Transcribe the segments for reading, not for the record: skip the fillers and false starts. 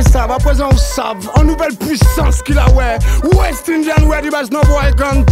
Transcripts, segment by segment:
ça, à présent on savent, en nouvelle puissance qu'il a, ouais. West Indian, ouais, du bas, no boy, gun.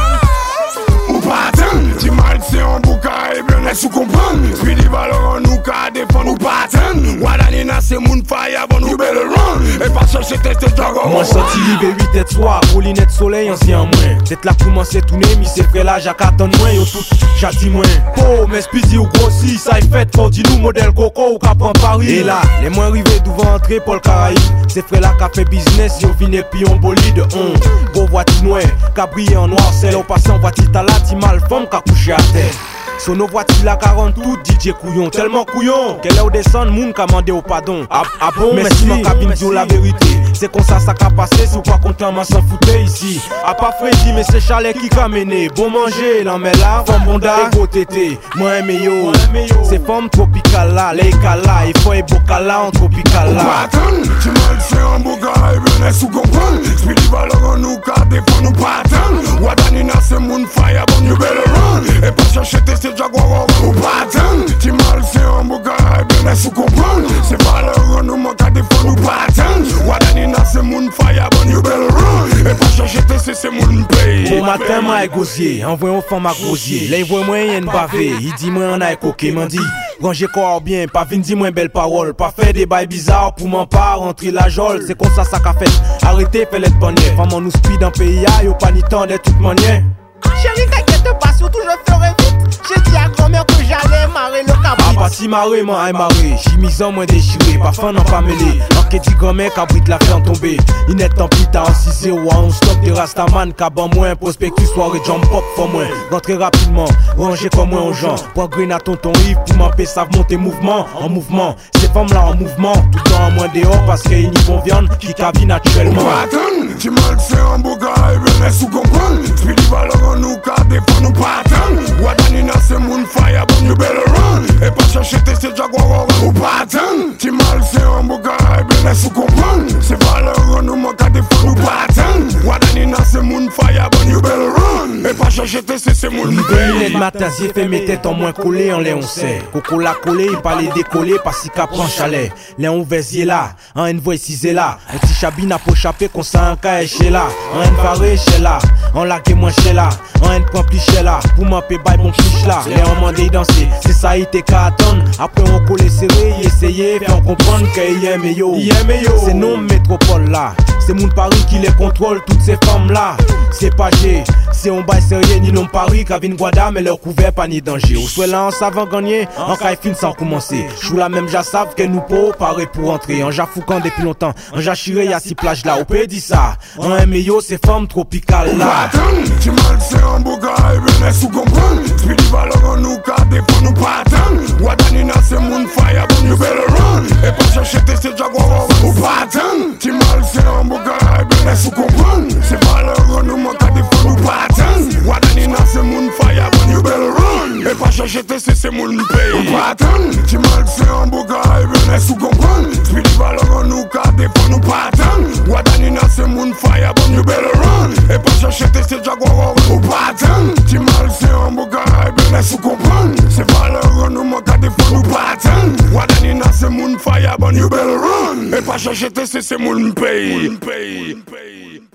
Ou pas attendre, tu mal c'est un bouca et bien est-ce qu'on comprend. Puis les valeurs en nous qu'à défendre ou pas attendre. Wadanina c'est moun fire, bon nous belle run. Et pas chercher tester dragon. Moi sorti libre 8 et soir, paulinette soleil ancien moins. Tête là commencé tourner, mi c'est frère là, j'ac attend moins, yo tout, j'attends moins. Oh, mais spidi ou grossi, ça est fait, faut dis nous modèle coco ou qu'à prendre Paris. Et là, les moins rivés devant entrer pour le Caraïbe. C'est frère là qu'a fait business, yo vine puis on bolide. Gros voiture noire, qu'a brillé en noir, c'est là au passant voiture ta là, ti mal femme qu'a couché à terre. Son nos voitures la 40 tout DJ couillon, tellement couillon qu'elle est au descendre, moun qu'a mandé au pardon. Ah bon, mais si ma cabine dit la vérité, c'est comme ça qu'a passé, si ou pas content, m'en s'en foutait ici. A pas Freddy, mais c'est Chalet qui qu'a mené. Bon manger, l'en met là, femme bonda, et beau tété. Moi aimé yo, c'est femme tropicale là, les cala, il faut un bocala en tropical là. Tu mal c'est un bouga, et bien est-ce qu'on comprend. Spidi valeur en nous qu'a défendre ou pas attendre. Wadanina c'est moun fire, bon you better run. Et pas chercher tester jaguar ou pas attendre. Tu mal c'est un bouga, et bien est-ce qu'on comprend. C'est valeur en nous qu'a défendre ou pas attendre. Wadanina c'est moun fire, bon you better run. Et pas chercher tester c'est moun paye. Au matin m'a égosier, envoie un femme à grosier. Là il voit moi y'en bavé, il dit moi on a coqué, m'en dit ranger corps bien, pas vin dire moi belle parole, pas faire des bails bizarres pour m'en pas rentrer la jole, c'est comme ça qu'a fait. Arrêtez fait l'être bonnier, femme nous speed dans pays a yo pas ni temps de toute manière. Chérie, t'inquiète pas, surtout je ferai vite. J'ai dit à grand-mère que j'allais marrer le cabri. Ah, pas si marrer, moi, aïe marrer. Chimison, moins déchiré, pas fin, non pas mêlé. Enquête dit grand-mère, cabrit la fait en tomber. Il n'est tant pis, t'as en 6-0, on stock de Rastaman, caban moins, prospectus, soirée, jump pop, for moins. Rentrez rapidement, rangez comme moi aux gens. Pour green à tonton Yves, pour m'empêcher, savent monter mouvement, en mouvement. Ces femmes là en mouvement, tout le temps en moins dehors, parce qu'il y a une bonne viande qui cabine naturellement. Tu mal c'est un bouga, et bien est-ce qu'on comprend. Spidi valeur en nous qu'a défendre ou pas attendre. Wadanina c'est moun fire, bon you better run. Et pas chercher tester jaguar ou pas attendre. Tu mal c'est un bouga, et bien est-ce qu'on comprend. C'est valeur en nous qu'a défendre ou pas attendre. Wadanina c'est moun fire, bon you better run. Et pas chercher tester c'est moun paye. Le matin, j'ai fait mes têtes en moins collées, en les on sait. Coco l'a collé, il pas les décoller, parce qu'il prend chalet. Les on versier là, en une voix cisé là. Un petit chabine à pour chaper, qu'on s'en un cas chez là. En une varé chez là, en lagué moins chez là. En une point plus chez là, pour m'appeler bail bon fiche là. Les on mandé danser, c'est ça, il était qu'à attendre. Après on collé serré, essayer, faire comprendre qu'il aime yo. C'est non métropole là. C'est mon Paris qui les contrôle, toutes ces femmes là. C'est pas G, c'est un bail sérieux, ni non Paris, Kavin Guada, mais leur couvert pas ni danger. Ou soit là, en savant gagner, en caille fin sans commencer. J'ou la même, j'assave que nous pas parer pour entrer. En jafoucan depuis longtemps, en jachiré, y'a 6 plages là, au peut dit ça. En MIO, c'est femmes tropicales là. Tu mal c'est un bouga, et bien est-ce qu'on comprend. Spidi valeur en nous qu'a défendre ou pas attendre. Wadanina c'est moun fire, bon you better run. Et pas chercher tester jaguar ou pas attendre. Tu mal c'est un bouga, et bien est-ce qu'on comprend. C'est valeur en nous qu'a défendre ou pas attendre. Wadanina c'est moun fire, bon you better run. Et pas chercher tester c'est moun paye. Ou pas attendre. Tu mal c'est un bouga, et bien est-ce qu'on comprend. Spidi valeur en nous qu'a défendre ou pas attendre. Wadanina c'est moun fire, bon you better run. Et pas chercher tester jaguar ou pas attendre. Tu mal c'est un bouga, et bien est-ce qu'on comprend. C'est valeur en nous qu'a défendre ou pas attendre. Wadanina c'est moun fire, bon you better run. Et pas chercher tester c'est moun paye.